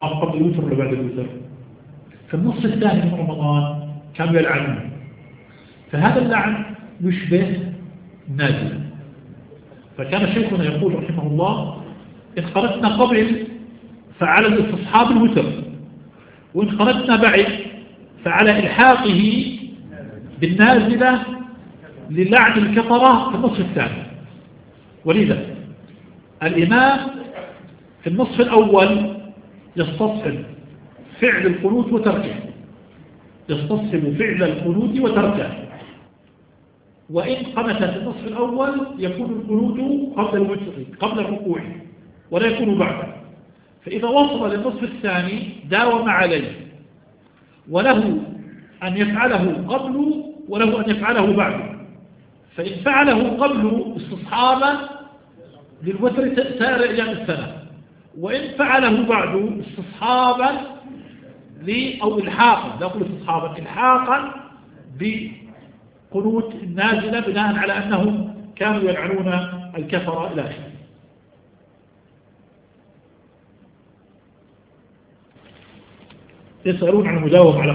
قبل الوتر ولا بعد الوتر؟ في النصف الثاني من رمضان كانوا يلعنون، فهذا اللعن يشبه النازل. فكان شيخنا يقول رحمه الله: إن قرأتنا قبل فعلى الاستصحاب الوتر، وإن قرأتنا بعد فعلى إلحاقه بالنازلة للعن الكفرة في النصف الثاني. ولذا الإمام في النصف الأول يستصحب فعل القنوت وتركه، يستصحب فعل القنوت وتركه. وإن قنت في النصف الأول يكون القنوت قبل الوتر قبل الركوع ولا يكون بعده. فإذا وصل للنصف الثاني داوم عليه، وله أن يفعله قبل وله أن يفعله بعد. فإن فعله قبل استصحابا للوتر سائر أيام السنة، وإن فعله بعد استصحابا أو إلحاقا، لا أقول استصحابا، إلحاقا بقنوت النازلة بناء على أنهم كانوا يلعنون الكفر إلى آخره. يسألون عن المداومة على